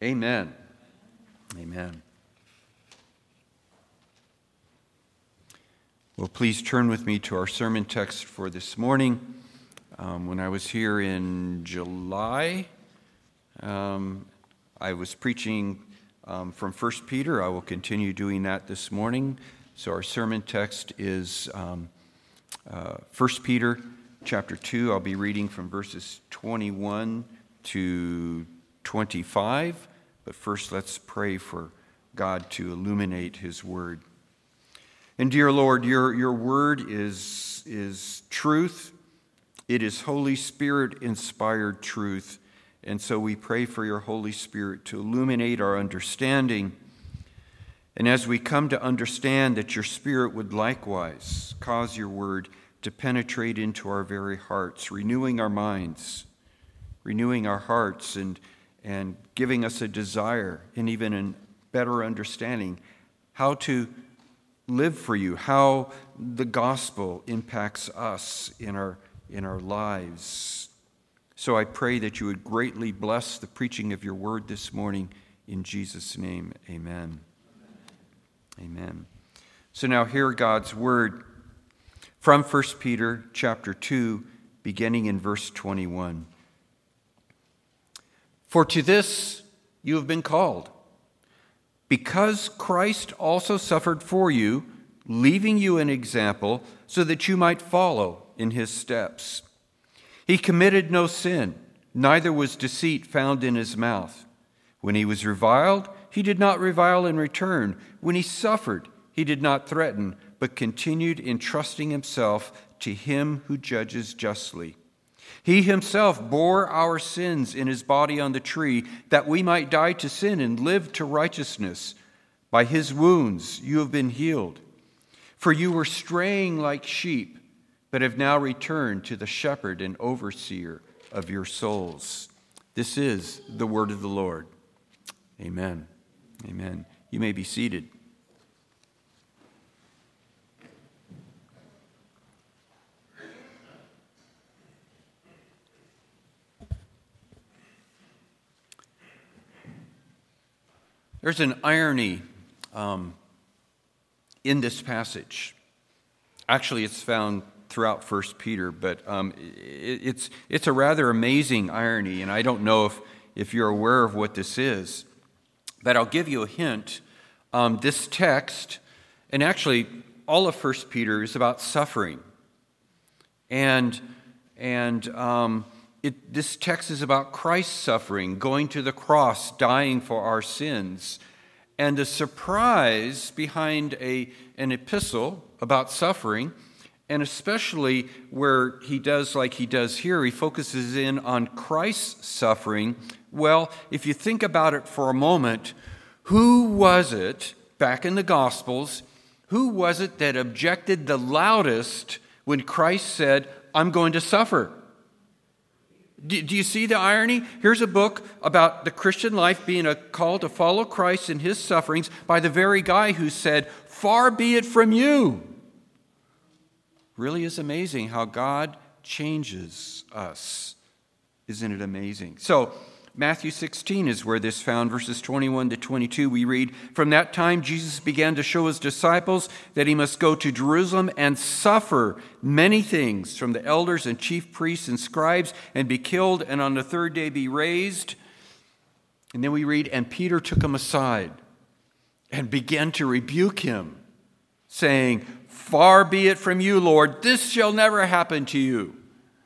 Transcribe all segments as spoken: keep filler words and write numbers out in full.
Amen. Amen. Well, please turn with me to our sermon text for this morning. Um, when I was here in July, um, I was preaching um, from First Peter. I will continue doing that this morning. So our sermon text is um, uh, First Peter chapter two. I'll be reading from verses twenty-one to twenty-five. But first, let's pray for God to illuminate His Word. And dear Lord, your, your Word is, is truth. It is Holy Spirit-inspired truth. And so we pray for your Holy Spirit to illuminate our understanding. And as we come to understand that your Spirit would likewise cause your Word to penetrate into our very hearts, renewing our minds, renewing our hearts, and, and giving us a desire and even a better understanding how to live for you, how the gospel impacts us in our in our lives. So I pray that you would greatly bless the preaching of your word this morning. In Jesus' name, amen. Amen. So now hear God's word from First Peter chapter two, beginning in verse twenty-one. For to this you have been called, because Christ also suffered for you, leaving you an example so that you might follow in his steps. He committed no sin, neither was deceit found in his mouth. When he was reviled, he did not revile in return. When he suffered, he did not threaten, but continued entrusting himself to him who judges justly. He himself bore our sins in his body on the tree, that we might die to sin and live to righteousness. By his wounds you have been healed. For you were straying like sheep, but have now returned to the shepherd and overseer of your souls. This is the word of the Lord. Amen. Amen. You may be seated. There's an irony um, in this passage. Actually, it's found throughout First Peter, but um, it, it's it's a rather amazing irony, and I don't know if, if you're aware of what this is, but I'll give you a hint. Um, this text, and actually all of First Peter, is about suffering. And, and um, it, this text is about Christ's suffering, going to the cross, dying for our sins. And the surprise behind a, an epistle about suffering, and especially where he does like he does here, he focuses in on Christ's suffering. Well, if you think about it for a moment, who was it back in the Gospels, who was it that objected the loudest when Christ said, I'm going to suffer? Do, do you see the irony? Here's a book about the Christian life being a call to follow Christ in his sufferings by the very guy who said, far be it from you. Really is amazing how God changes us. Isn't it amazing? So, Matthew sixteen is where this found, verses twenty-one to twenty-two. We read, from that time Jesus began to show his disciples that he must go to Jerusalem and suffer many things from the elders and chief priests and scribes and be killed and on the third day be raised. And then we read, and Peter took him aside and began to rebuke him, saying, far be it from you, Lord, this shall never happen to you.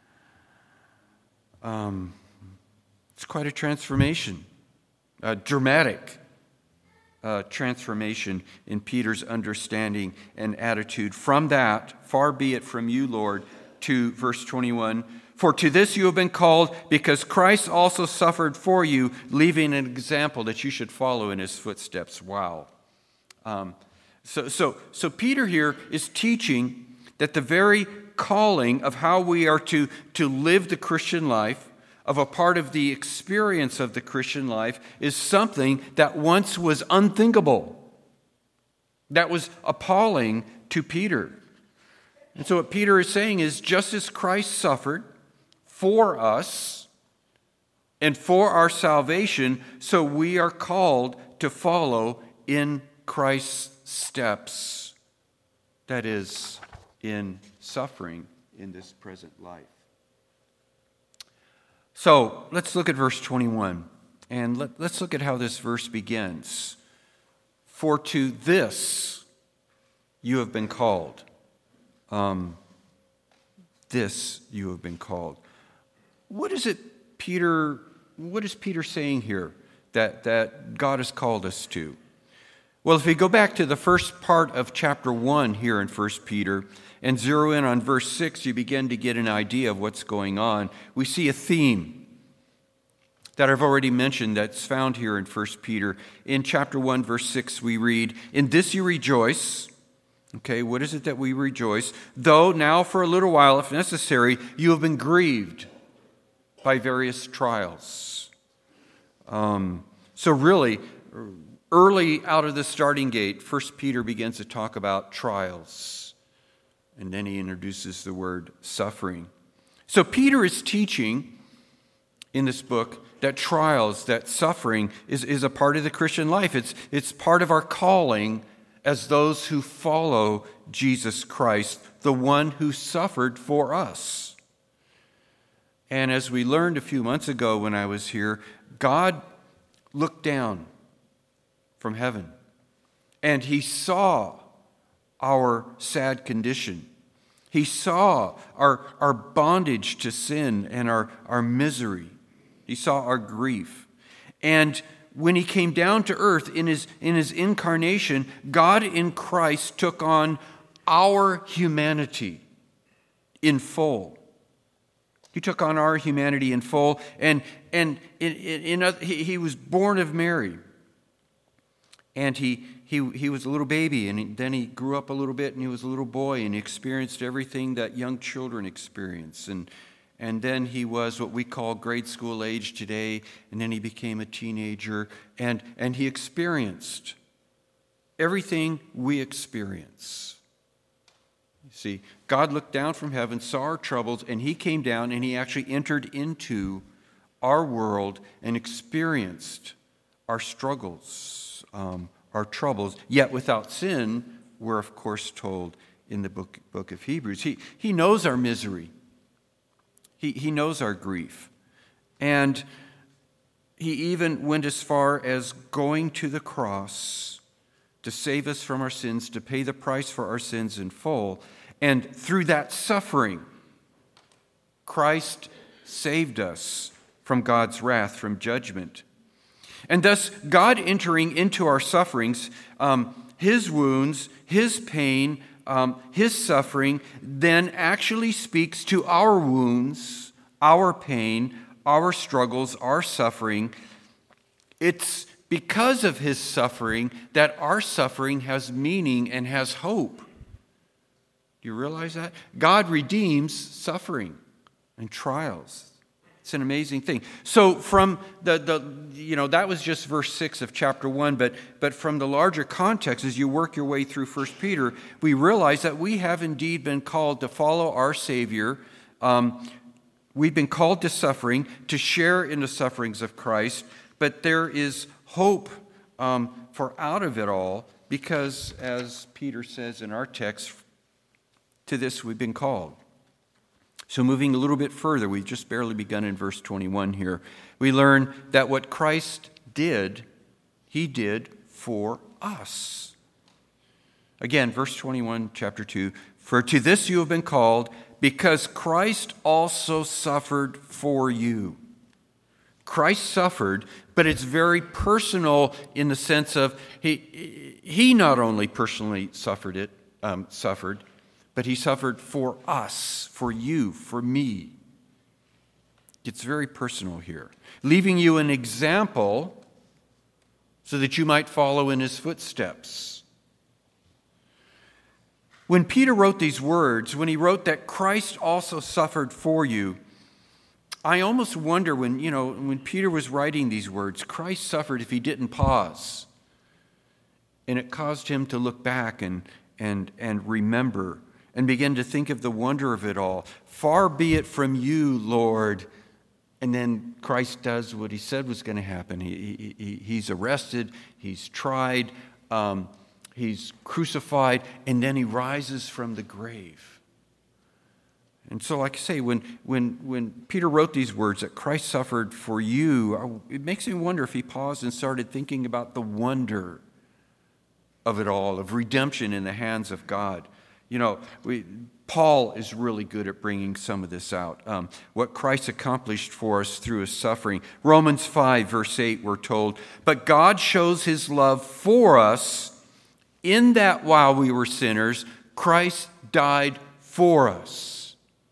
Um... It's quite a transformation, a dramatic uh, transformation in Peter's understanding and attitude. From that, far be it from you, Lord, to verse twenty-one, for to this you have been called, because Christ also suffered for you, leaving an example that you should follow in his footsteps. Wow. Um, so, so, so Peter here is teaching that the very calling of how we are to, to live the Christian life, of a part of the experience of the Christian life, is something that once was unthinkable, that was appalling to Peter. And so what Peter is saying is, just as Christ suffered for us, and for our salvation, so we are called to follow in Christ's steps. That is, in suffering in this present life. So let's look at verse twenty-one, and let, let's look at how this verse begins. For to this you have been called. Um, this you have been called. What is it, Peter? What is Peter saying here that, that God has called us to? Well, if we go back to the first part of chapter one here in First Peter and zero in on verse six, you begin to get an idea of what's going on. We see a theme that I've already mentioned that's found here in First Peter. In chapter one, verse six, we read, "In this you rejoice." Okay, what is it that we rejoice? "Though now for a little while, if necessary, you have been grieved by various trials." Um, so really, early out of the starting gate, First Peter begins to talk about trials. And then he introduces the word suffering. So Peter is teaching in this book that trials, that suffering is, is a part of the Christian life. It's, it's part of our calling as those who follow Jesus Christ, the one who suffered for us. And as we learned a few months ago when I was here, God looked down from heaven and he saw our sad condition. He saw our, our bondage to sin and our, our misery. He saw our grief. And when he came down to earth in his, in his incarnation, God in Christ took on our humanity in full. He took on our humanity in full, and, and in, in, in, he, he was born of Mary. And he, he, he was a little baby, and he, then he grew up a little bit, and he was a little boy, and he experienced everything that young children experience. And, and then he was what we call grade school age today, and then he became a teenager, and, and he experienced everything we experience. You see, God looked down from heaven, saw our troubles, and he came down, and he actually entered into our world and experienced our struggles, um, our troubles, yet without sin, we're of course told in the book, book of Hebrews. He, he knows our misery. He, he knows our grief. And he even went as far as going to the cross to save us from our sins, to pay the price for our sins in full. And through that suffering, Christ saved us from God's wrath, from judgment. And thus, God entering into our sufferings, um, his wounds, his pain, um, his suffering, then actually speaks to our wounds, our pain, our struggles, our suffering. It's because of his suffering that our suffering has meaning and has hope. Do you realize that? God redeems suffering and trials. It's an amazing thing. So from the, the you know, that was just verse six of chapter one, but, but from the larger context, as you work your way through First Peter, we realize that we have indeed been called to follow our Savior. Um, we've been called to suffering, to share in the sufferings of Christ, but there is hope um, for out of it all, because as Peter says in our text, to this we've been called. So moving a little bit further, we've just barely begun in verse twenty-one here. We learn that what Christ did, he did for us. Again, verse twenty-one, chapter two. For to this you have been called, because Christ also suffered for you. Christ suffered, but it's very personal in the sense of he, he not only personally suffered it, um, suffered, but he suffered for us, for you, for me. It's very personal here. Leaving you an example so that you might follow in his footsteps. When Peter wrote these words, when he wrote that Christ also suffered for you, I almost wonder when, you know, when Peter was writing these words, Christ suffered if he didn't pause. And it caused him to look back and, and, and remember and begin to think of the wonder of it all. Far be it from you, Lord, And then Christ does what he said was going to happen. He, he, he's arrested, he's tried, um, he's crucified, and then he rises from the grave. And so, like I say, when, when, when Peter wrote these words that Christ suffered for you, it makes me wonder if he paused and started thinking about the wonder of it all, of redemption in the hands of God. You know, we, Paul is really good at bringing some of this out. Um, what Christ accomplished for us through his suffering. Romans five, verse eight, we're told, "But God shows his love for us in that while we were sinners, Christ died for us."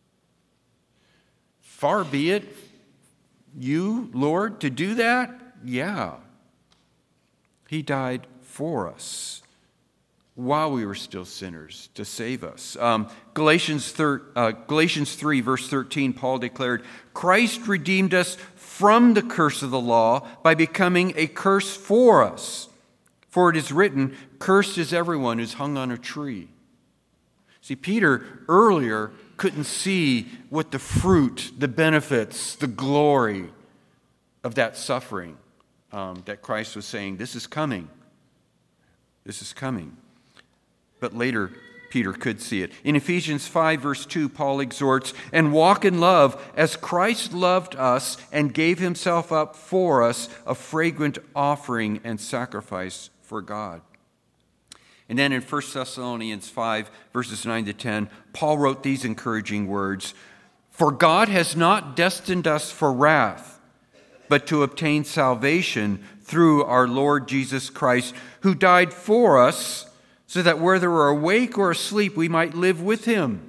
Far be it you, Lord, to do that? Yeah. He died for us while we were still sinners, to save us. Um, Galatians, thir- uh, Galatians three, verse thirteen, Paul declared, "Christ redeemed us from the curse of the law by becoming a curse for us. For it is written, 'Cursed is everyone who's hung on a tree.'" See, Peter earlier couldn't see what the fruit, the benefits, the glory of that suffering um, that Christ was saying, this is coming. This is coming. But later, Peter could see it. In Ephesians five, verse two, Paul exhorts, "And walk in love as Christ loved us and gave himself up for us, a fragrant offering and sacrifice for God." And then in First Thessalonians five, verses nine to ten, Paul wrote these encouraging words, "For God has not destined us for wrath, but to obtain salvation through our Lord Jesus Christ, who died for us, so that whether we're awake or asleep, we might live with him."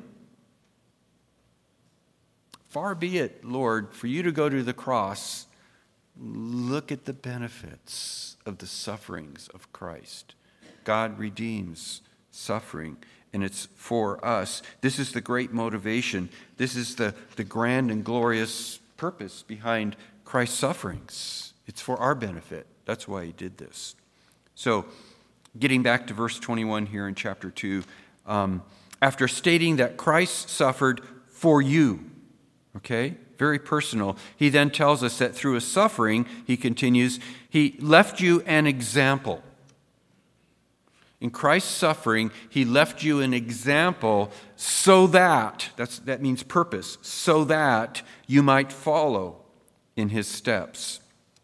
Far be it, Lord, for you to go to the cross. Look at the benefits of the sufferings of Christ. God redeems suffering, and it's for us. This is the great motivation. This is the, the grand and glorious purpose behind Christ's sufferings. It's for our benefit. That's why he did this. So, getting back to verse twenty-one here in chapter two, um, after stating that Christ suffered for you, okay, very personal, he then tells us that through his suffering, he continues, he left you an example. In Christ's suffering, he left you an example so that, that's, that means purpose, so that you might follow in his steps.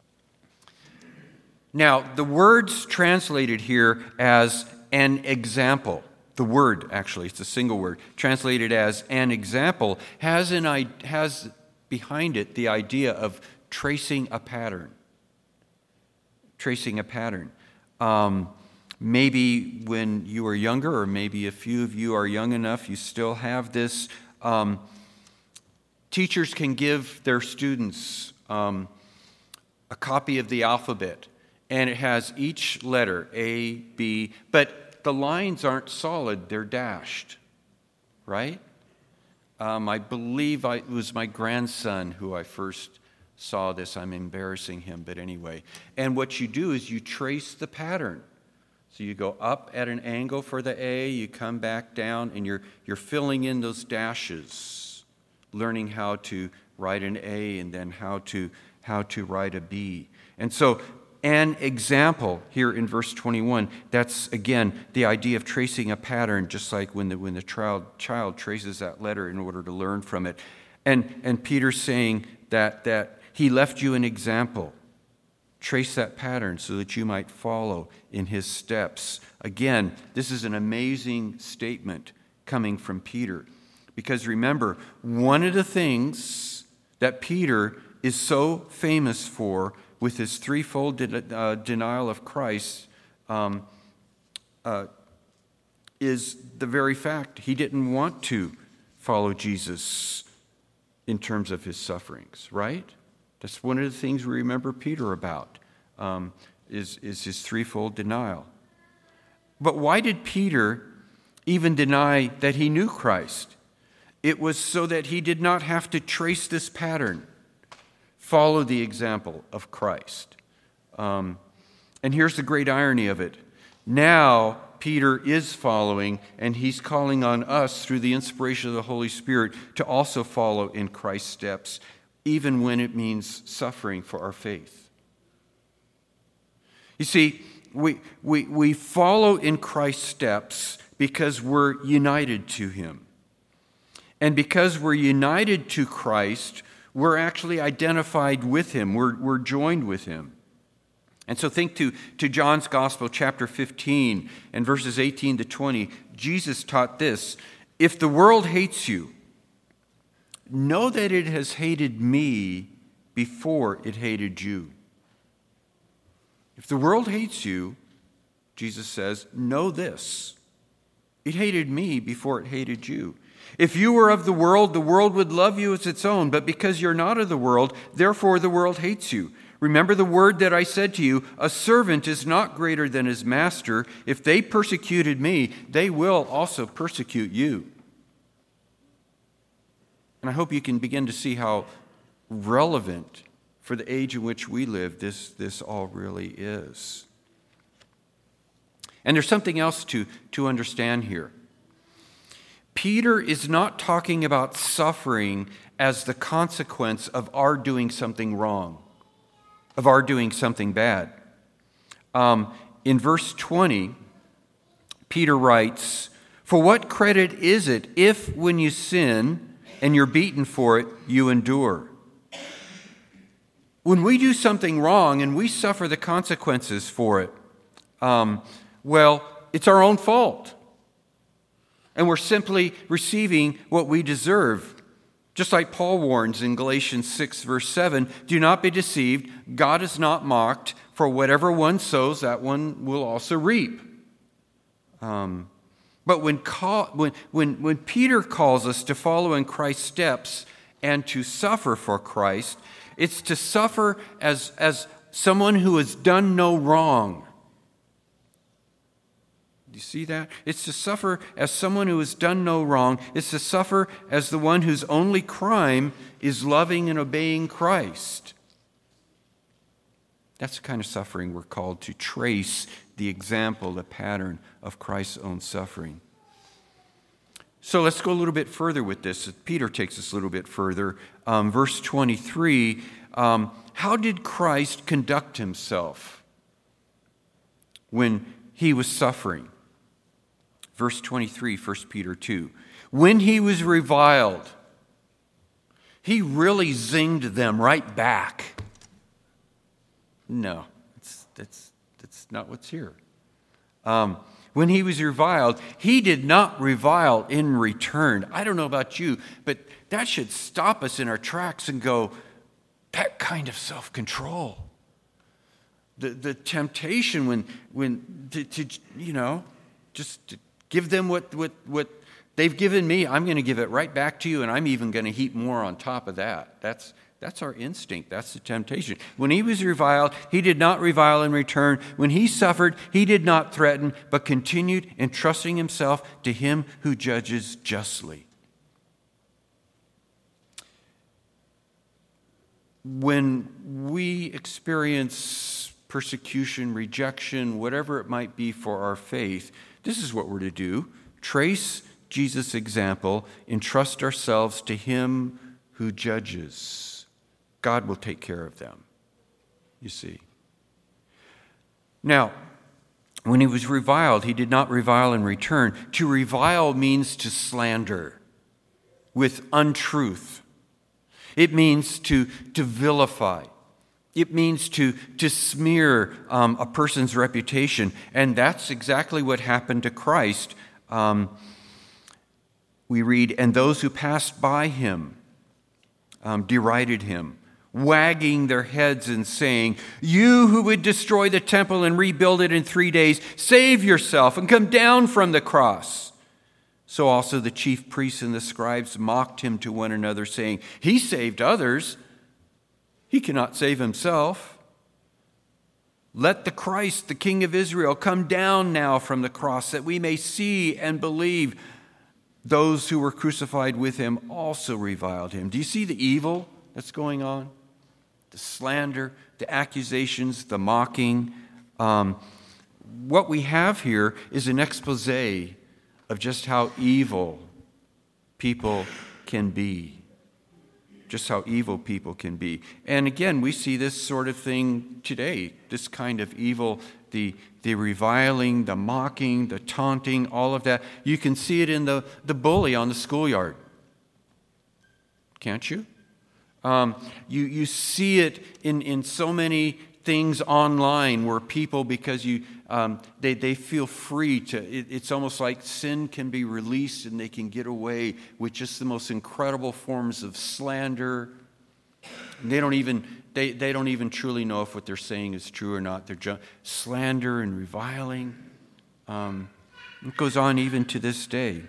Now, the words translated here as an example, the word actually, it's a single word, translated as an example, has, an, has behind it the idea of tracing a pattern. Tracing a pattern. Um, maybe when you were younger, or maybe a few of you are young enough, you still have this. Um, teachers can give their students um, a copy of the alphabet. And it has each letter, A, B, but the lines aren't solid, they're dashed, right? Um, I believe I, it was my grandson who I first saw this. I'm embarrassing him, but anyway. And what you do is you trace the pattern. So you go up at an angle for the A, you come back down, and you're, you're filling in those dashes, learning how to write an A and then how to, how to write a B. And so an example here in verse twenty-one, that's again the idea of tracing a pattern, just like when the when the child child traces that letter in order to learn from it. And and Peter's saying that that he left you an example. Trace that pattern so that you might follow in his steps. Again, this is an amazing statement coming from Peter. Because remember, one of the things that Peter is so famous for with his threefold de- uh, denial of Christ um, uh, is the very fact he didn't want to follow Jesus in terms of his sufferings, right? That's one of the things we remember Peter about, um, is, is his threefold denial. But why did Peter even deny that he knew Christ? It was so that he did not have to trace this pattern. Follow the example of Christ. Um, and here's the great irony of it. Now, Peter is following, and he's calling on us through the inspiration of the Holy Spirit to also follow in Christ's steps. even when it means suffering for our faith. You see, we, we, we follow in Christ's steps because we're united to him. And because we're united to Christ, we're actually identified with him. We're, we're joined with him. And so think to, to John's Gospel, chapter fifteen, and verses eighteen to twenty. Jesus taught this: if the world hates you, know that it has hated me before it hated you. If the world hates you, Jesus says, know this: it hated me before it hated you. If you were of the world, the world would love you as its own. But because you're not of the world, therefore the world hates you. Remember the word that I said to you, a servant is not greater than his master. If they persecuted me, they will also persecute you. And I hope you can begin to see how relevant for the age in which we live this, this all really is. And there's something else to, to understand here. Peter is not talking about suffering as the consequence of our doing something wrong, of our doing something bad. Um, in verse twenty, Peter writes, "For what credit is it if, when you sin and you're beaten for it, you endure?" When we do something wrong and we suffer the consequences for it, um, well, it's our own fault. And we're simply receiving what we deserve. Just like Paul warns in Galatians six, verse seven, do not be deceived. God is not mocked, for whatever one sows, that one will also reap. Um, but when, call, when, when, when Peter calls us to follow in Christ's steps and to suffer for Christ, it's to suffer as, as someone who has done no wrong. Do you see that? It's to suffer as someone who has done no wrong. It's to suffer as the one whose only crime is loving and obeying Christ. That's the kind of suffering we're called to trace the example, the pattern of Christ's own suffering. So let's go a little bit further with this. Peter takes us a little bit further. Um, verse twenty-three, um, how did Christ conduct himself when he was suffering? Verse twenty-three, First Peter two. When he was reviled, he really zinged them right back. No, that's, that's, that's not what's here. Um, when he was reviled, he did not revile in return. I don't know about you, but that should stop us in our tracks and go, that kind of self-control. The, the temptation when, when to, to, you know, just to give them what, what, what they've given me, I'm going to give it right back to you, and I'm even going to heap more on top of that. That's, that's our instinct. That's the temptation. When he was reviled, he did not revile in return. When he suffered, he did not threaten, but continued entrusting himself to him who judges justly. When we experience persecution, rejection, whatever it might be for our faith, this is what we're to do. Trace Jesus' example, entrust ourselves to him who judges. God will take care of them, you see. Now, when he was reviled, he did not revile in return. To revile means to slander with untruth. It means to, to vilify. It means to, to smear um, a person's reputation. And that's exactly what happened to Christ. Um, we read, and those who passed by him um, derided him, wagging their heads and saying, you who would destroy the temple and rebuild it in three days, save yourself and come down from the cross. So also the chief priests and the scribes mocked him to one another, saying, he saved others. He cannot save himself. Let the Christ, the King of Israel, come down now from the cross, that we may see and believe. Those who were crucified with him also reviled him. Do you see the evil that's going on? The slander, the accusations, the mocking. Um, what we have here is an expose of just how evil people can be. just how evil people can be. And again, we see this sort of thing today, this kind of evil, the the reviling, the mocking, the taunting, all of that. You can see it in the, the bully on the schoolyard. Can't you? Um, you you see it in, in so many things online where people, because you um, they, they feel free to, it, it's almost like sin can be released and they can get away with just the most incredible forms of slander. They don't even they, they don't even truly know if what they're saying is true or not. They're just slander and reviling. Um, it goes on even to this day.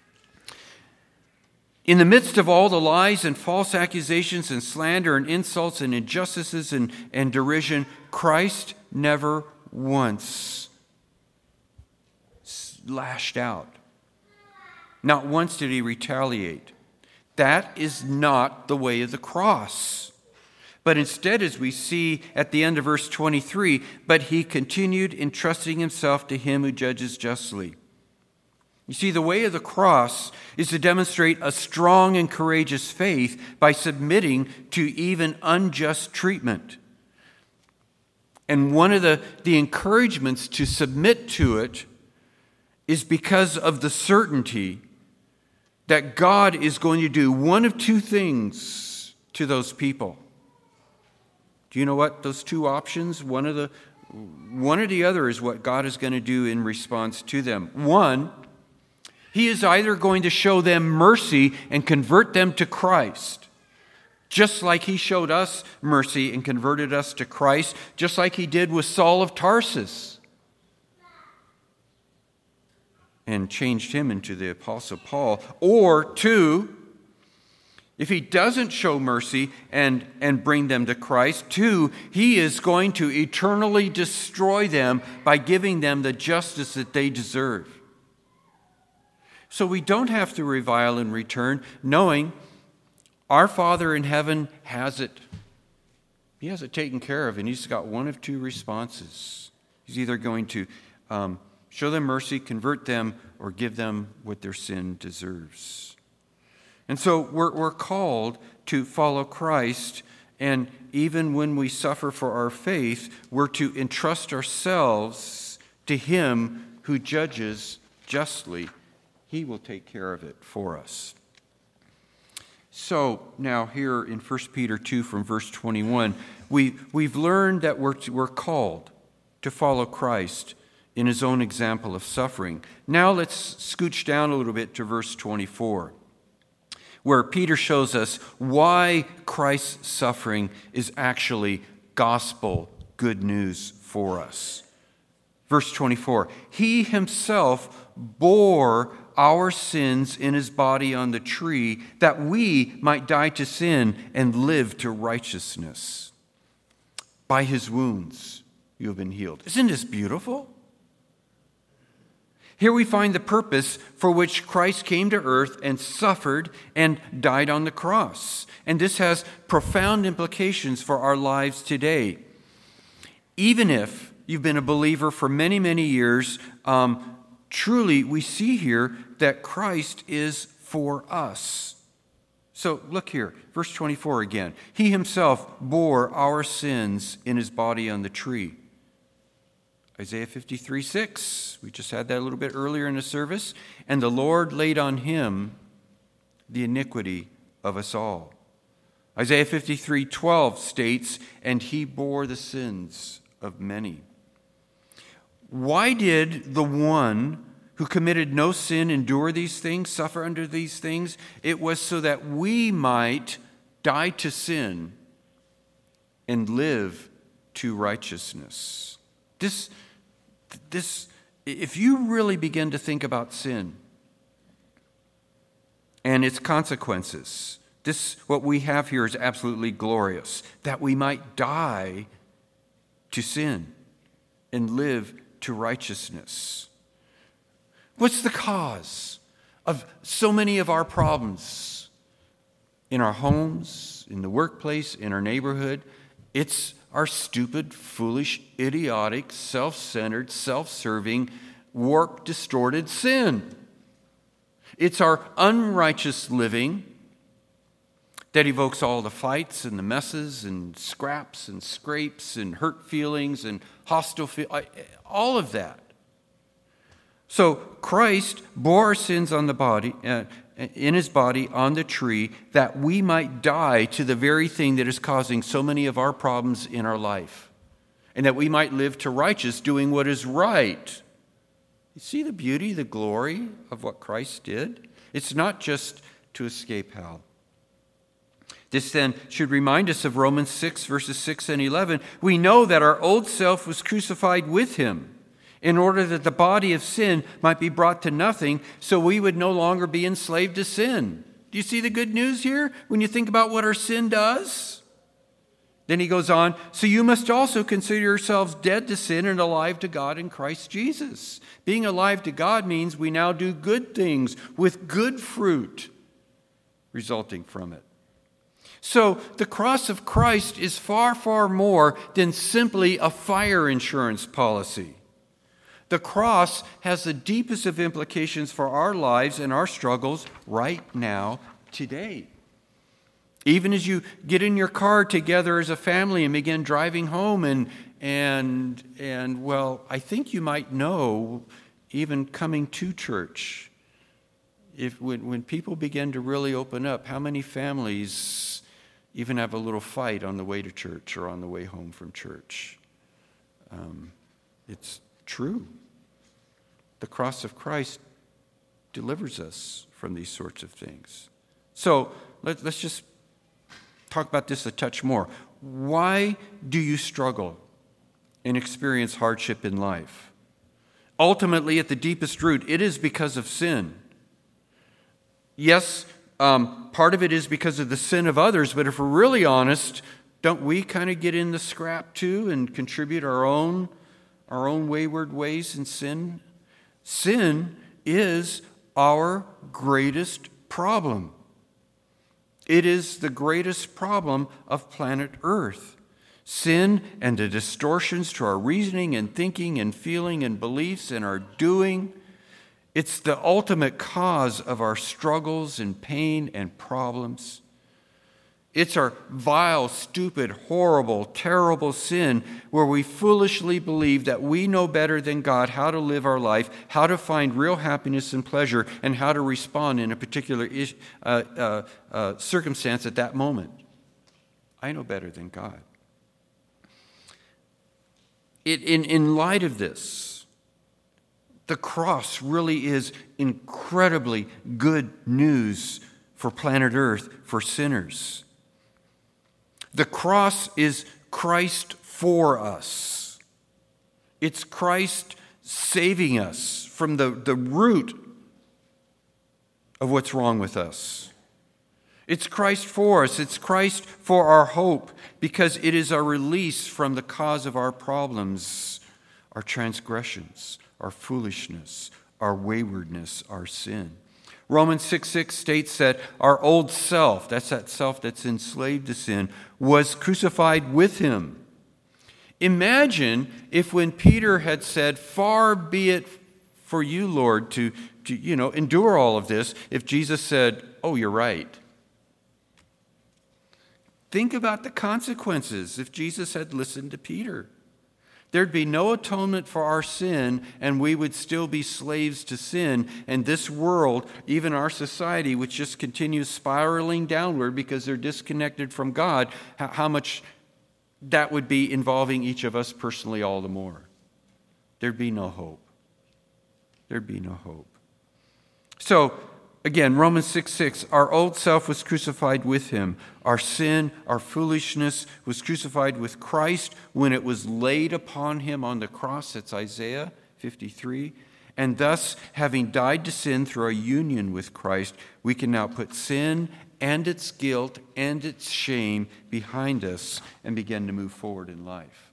In the midst of all the lies and false accusations and slander and insults and injustices and, and derision, Christ never once lashed out. Not once did he retaliate. That is not the way of the cross. But instead, as we see at the end of verse twenty-three, but he continued entrusting himself to him who judges justly. You see, the way of the cross is to demonstrate a strong and courageous faith by submitting to even unjust treatment. And one of the, the encouragements to submit to it is because of the certainty that God is going to do one of two things to those people. Do you know what those two options? One of the one or the other is what God is going to do in response to them. One, he is either going to show them mercy and convert them to Christ, just like he showed us mercy and converted us to Christ, just like he did with Saul of Tarsus and changed him into the Apostle Paul. Or two, if he doesn't show mercy and, and bring them to Christ, two, he is going to eternally destroy them by giving them the justice that they deserve. So we don't have to revile in return, knowing our Father in heaven has it. He has it taken care of, and he's got one of two responses. He's either going to um, show them mercy, convert them, or give them what their sin deserves. And so we're, we're called to follow Christ, and even when we suffer for our faith, we're to entrust ourselves to him who judges justly. He will take care of it for us. So now here in First Peter two from verse twenty-one, we, we've learned that we're, to, we're called to follow Christ in his own example of suffering. Now let's scooch down a little bit to verse twenty-four, where Peter shows us why Christ's suffering is actually gospel good news for us. Verse twenty-four, he himself bore our sins in his body on the tree, that we might die to sin and live to righteousness. By his wounds you have been healed. Isn't this beautiful? Here we find the purpose for which Christ came to earth and suffered and died on the cross. And this has profound implications for our lives today. Even if you've been a believer for many, many years, um, truly we see here that Christ is for us. So look here, verse twenty-four again. He himself bore our sins in his body on the tree. Isaiah fifty-three six, we just had that a little bit earlier in the service. And the Lord laid on him the iniquity of us all. Isaiah fifty-three twelve states, and he bore the sins of many. Why did the one who committed no sin endure these things, suffer under these things? It was so that we might die to sin and live to righteousness. This, this, if you really begin to think about sin and its consequences, this, what we have here is absolutely glorious, that we might die to sin and live to righteousness. What's the cause of so many of our problems in our homes, in the workplace, in our neighborhood? It's our stupid, foolish, idiotic, self-centered, self-serving, warped, distorted sin. It's our unrighteous living That evokes all the fights and the messes and scraps and scrapes and hurt feelings and hostile feelings, all of that. So Christ bore our sins on the body, uh, in his body on the tree, that we might die to the very thing that is causing so many of our problems in our life, and that we might live to righteous, doing what is right. You see the beauty, the glory of what Christ did? It's not just to escape hell. This then should remind us of Romans six, verses six and eleven. We know that our old self was crucified with him in order that the body of sin might be brought to nothing, so we would no longer be enslaved to sin. Do you see the good news here when you think about what our sin does? Then he goes on, so you must also consider yourselves dead to sin and alive to God in Christ Jesus. Being alive to God means we now do good things with good fruit resulting from it. So the cross of Christ is far, far more than simply a fire insurance policy. The cross has the deepest of implications for our lives and our struggles right now, today. Even as you get in your car together as a family and begin driving home, and, and, and well, I think you might know, even coming to church, if when, when people begin to really open up, how many families even have a little fight on the way to church or on the way home from church. Um, it's true. The cross of Christ delivers us from these sorts of things. So let, let's just talk about this a touch more. Why do you struggle and experience hardship in life? Ultimately, at the deepest root, it is because of sin. Yes, Um, part of it is because of the sin of others, but if we're really honest, don't we kind of get in the scrap too and contribute our own, our own wayward ways and sin? Sin is our greatest problem. It is the greatest problem of planet Earth. Sin and the distortions to our reasoning and thinking and feeling and beliefs and our doing. It's the ultimate cause of our struggles and pain and problems. It's our vile, stupid, horrible, terrible sin where we foolishly believe that we know better than God how to live our life, how to find real happiness and pleasure, and how to respond in a particular ish, uh, uh, uh, circumstance at that moment. I know better than God. It, in, in light of this, the cross really is incredibly good news for planet Earth, for sinners. The cross is Christ for us. It's Christ saving us from the, the root of what's wrong with us. It's Christ for us. It's Christ for our hope, because it is our release from the cause of our problems, our transgressions, our foolishness, our waywardness, our sin. Romans six six states that our old self, that's that self that's enslaved to sin, was crucified with him. Imagine if when Peter had said, "Far be it for you, Lord, to, to you know, endure all of this," if Jesus said, "Oh, you're right." Think about the consequences if Jesus had listened to Peter. There'd be no atonement for our sin, and we would still be slaves to sin. And this world, even our society, which just continues spiraling downward because they're disconnected from God, how much that would be involving each of us personally all the more. There'd be no hope. There'd be no hope. So, again, Romans six six, our old self was crucified with him. Our sin, our foolishness was crucified with Christ when it was laid upon him on the cross. That's Isaiah fifty-three. And thus, having died to sin through our union with Christ, we can now put sin and its guilt and its shame behind us and begin to move forward in life.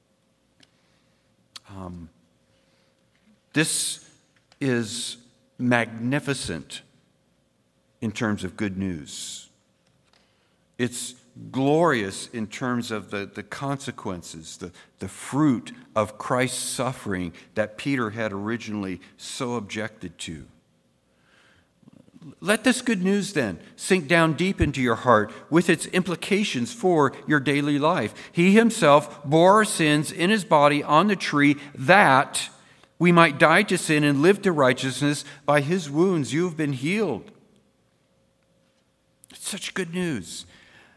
Um, this is magnificent in terms of good news. It's glorious in terms of the, the consequences, the, the fruit of Christ's suffering that Peter had originally so objected to. Let this good news then sink down deep into your heart with its implications for your daily life. He himself bore our sins in his body on the tree that we might die to sin and live to righteousness. By his wounds you have been healed. It's such good news.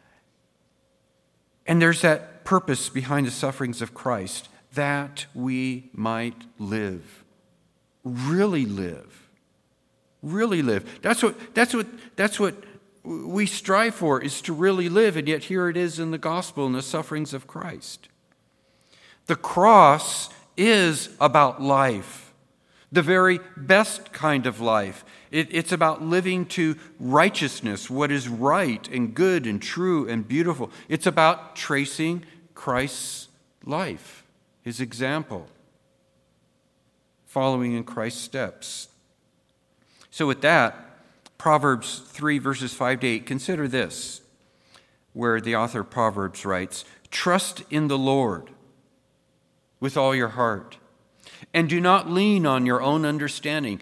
And there's that purpose behind the sufferings of Christ, that we might live. Really live. Really live. That's what that's what that's what we strive for, is to really live, and yet here it is in the gospel, in the sufferings of Christ. The cross is about life, the very best kind of life. It, it's about living to righteousness, what is right and good and true and beautiful. It's about tracing Christ's life, his example, following in Christ's steps. So with that, Proverbs three, verses five to eight, consider this, where the author of Proverbs writes, "Trust in the Lord with all your heart, and do not lean on your own understanding."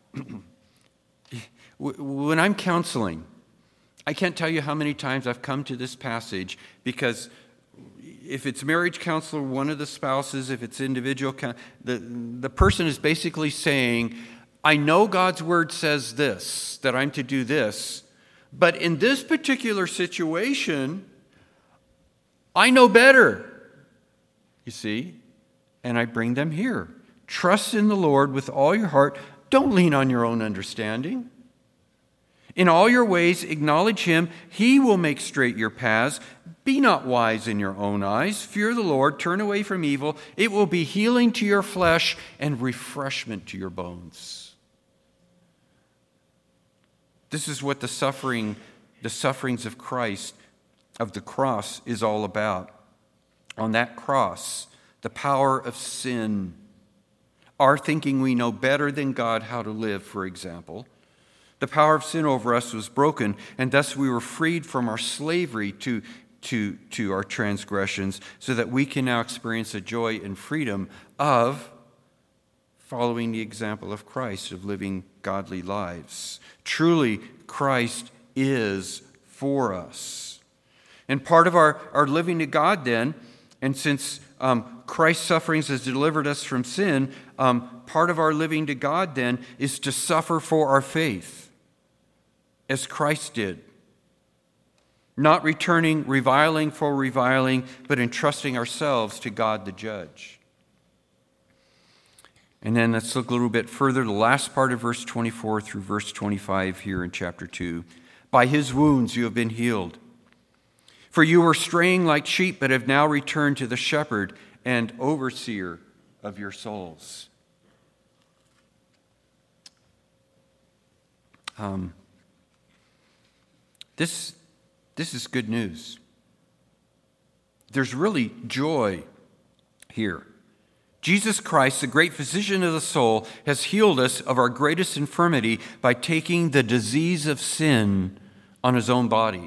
When I'm counseling, I can't tell you how many times I've come to this passage, because if it's marriage counselor, one of the spouses, if it's individual, the, the person is basically saying, I know God's word says this, that I'm to do this, but in this particular situation, I know better. You see? And I bring them here. Trust in the Lord with all your heart. Don't lean on your own understanding. In all your ways, acknowledge him. He will make straight your paths. Be not wise in your own eyes. Fear the Lord. Turn away from evil. It will be healing to your flesh and refreshment to your bones. This is what the suffering, the sufferings of Christ, of the cross, is all about. On that cross, the power of sin, our thinking we know better than God how to live, for example, the power of sin over us was broken, and thus we were freed from our slavery to, to, to our transgressions, so that we can now experience the joy and freedom of following the example of Christ, of living godly lives. Truly, Christ is for us. And part of our, our living to God then, and since um, Christ's sufferings has delivered us from sin, um, part of our living to God then is to suffer for our faith, as Christ did. Not returning reviling for reviling, but entrusting ourselves to God the judge. And then let's look a little bit further, the last part of verse twenty-four through verse twenty-five here in chapter two. By his wounds you have been healed. For you were straying like sheep, but have now returned to the shepherd and overseer of your souls. Um, this, this is good news. There's really joy here. Jesus Christ, the great physician of the soul, has healed us of our greatest infirmity by taking the disease of sin on his own body.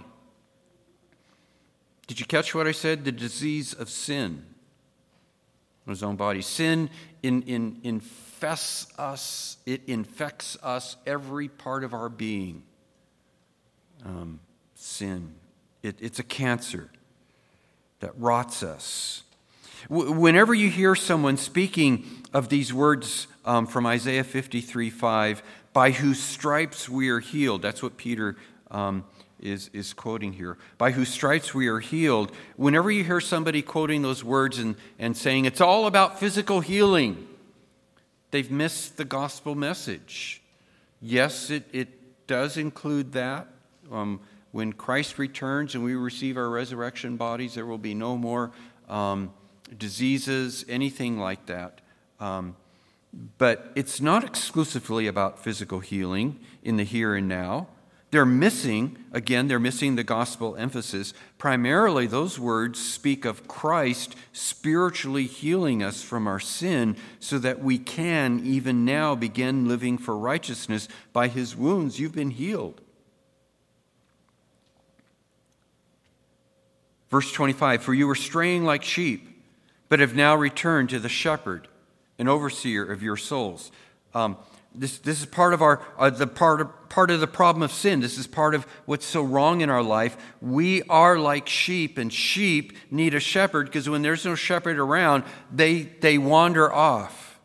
Did you catch what I said? The disease of sin on his own body. Sin in, in, infests us. It infects us, every part of our being. Um, sin. It, it's a cancer that rots us. Whenever you hear someone speaking of these words um, from Isaiah fifty-three five, by whose stripes we are healed, that's what Peter um, is, is quoting here. By whose stripes we are healed. Whenever you hear somebody quoting those words and, and saying it's all about physical healing, they've missed the gospel message. Yes, it, it does include that. Um, when Christ returns and we receive our resurrection bodies, there will be no more um, diseases, anything like that. Um, but it's not exclusively about physical healing in the here and now. They're missing, again, they're missing the gospel emphasis. Primarily, those words speak of Christ spiritually healing us from our sin so that we can even now begin living for righteousness. By his wounds, you've been healed. Verse twenty-five, for you were straying like sheep, but have now returned to the shepherd and overseer of your souls. Um, this this is part of our uh, the part of, part of the problem of sin. This is part of what's so wrong in our life. We are like sheep, and sheep need a shepherd, because when there's no shepherd around, they they wander off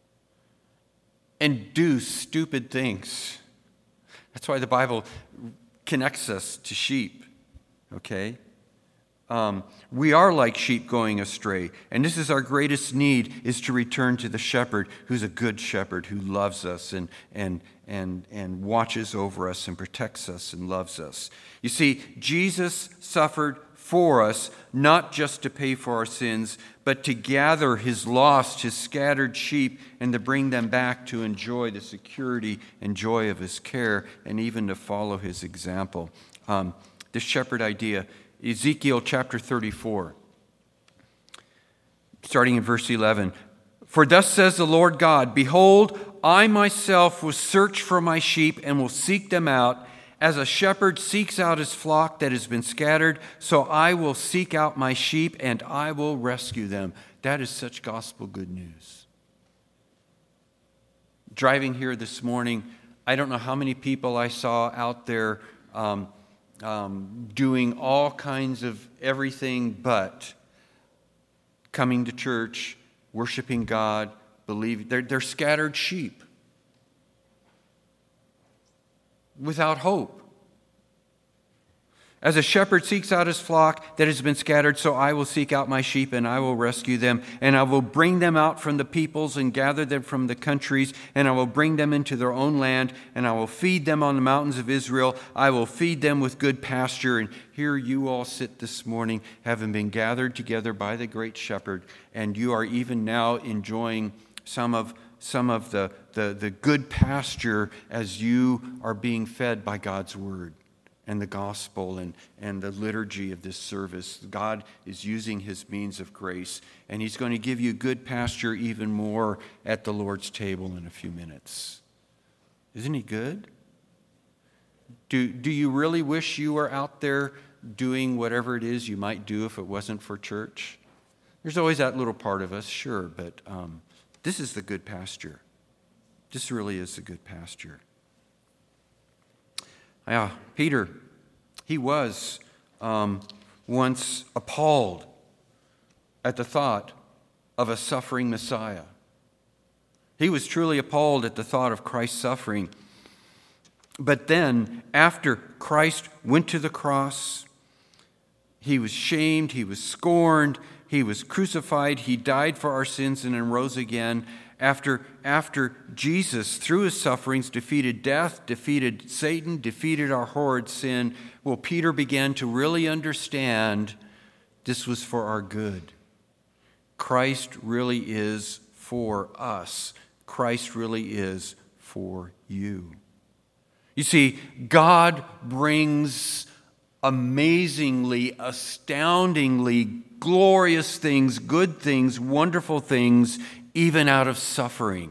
and do stupid things. That's why the Bible connects us to sheep. Okay. Um, we are like sheep going astray, and this is our greatest need, is to return to the shepherd, who's a good shepherd, who loves us and and and and watches over us and protects us and loves us. You see, Jesus suffered for us, not just to pay for our sins, but to gather his lost, his scattered sheep, and to bring them back to enjoy the security and joy of his care, and even to follow his example. Um, this shepherd idea, Ezekiel chapter thirty-four, starting in verse eleven. For thus says the Lord God, behold, I myself will search for my sheep and will seek them out. As a shepherd seeks out his flock that has been scattered, so I will seek out my sheep and I will rescue them. That is such gospel good news. Driving here this morning, I don't know how many people I saw out there um, Um, doing all kinds of everything but coming to church, worshiping God, believing. They're, they're scattered sheep without hope. As a shepherd seeks out his flock that has been scattered, so I will seek out my sheep and I will rescue them, and I will bring them out from the peoples and gather them from the countries, and I will bring them into their own land, and I will feed them on the mountains of Israel. I will feed them with good pasture. And here you all sit this morning, having been gathered together by the great shepherd, and you are even now enjoying some of some of the, the, the good pasture as you are being fed by God's word and the gospel and, and the liturgy of this service. God is using his means of grace, and he's going to give you good pasture even more at the Lord's table in a few minutes. Isn't he good? Do, do you really wish you were out there doing whatever it is you might do if it wasn't for church? There's always that little part of us, sure, but um, this is the good pasture. This really is the good pasture. Yeah, Peter, he was um, once appalled at the thought of a suffering Messiah. He was truly appalled at the thought of Christ's suffering. But then, after Christ went to the cross, he was shamed, he was scorned, he was crucified, he died for our sins and then rose again. After, after Jesus, through his sufferings, defeated death, defeated Satan, defeated our horrid sin, well, Peter began to really understand this was for our good. Christ really is for us. Christ really is for you. You see, God brings amazingly, astoundingly glorious things, good things, wonderful things, even out of suffering.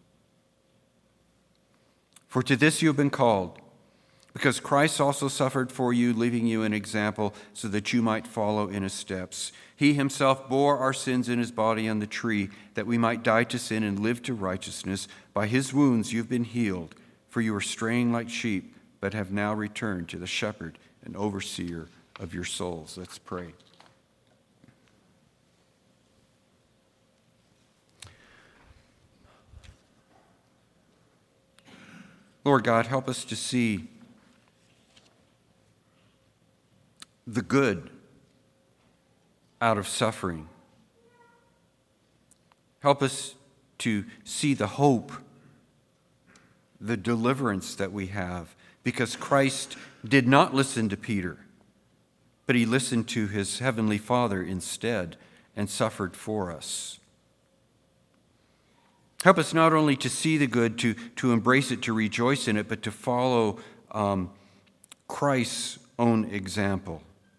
For to this you have been called, because Christ also suffered for you, leaving you an example so that you might follow in his steps. He himself bore our sins in his body on the tree, that we might die to sin and live to righteousness. By his wounds you have been healed, for you were straying like sheep, but have now returned to the shepherd and overseer of your souls. Let's pray. Lord God, help us to see the good out of suffering. Help us to see the hope, the deliverance that we have, because Christ did not listen to Peter, but he listened to his heavenly Father instead and suffered for us. Help us not only to see the good, to, to embrace it, to rejoice in it, but to follow um, Christ's own example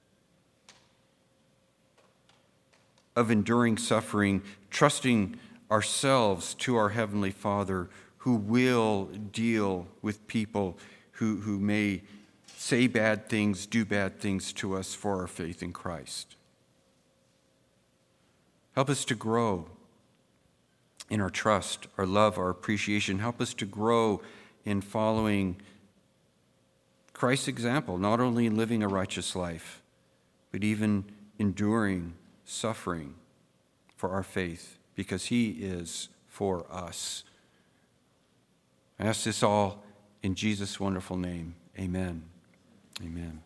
of enduring suffering, trusting ourselves to our Heavenly Father, who will deal with people who, who may say bad things, do bad things to us for our faith in Christ. Help us to grow in our trust, our love, our appreciation. Help us to grow in following Christ's example, not only in living a righteous life, but even enduring suffering for our faith, because he is for us. I ask this all in Jesus' wonderful name. Amen. Amen.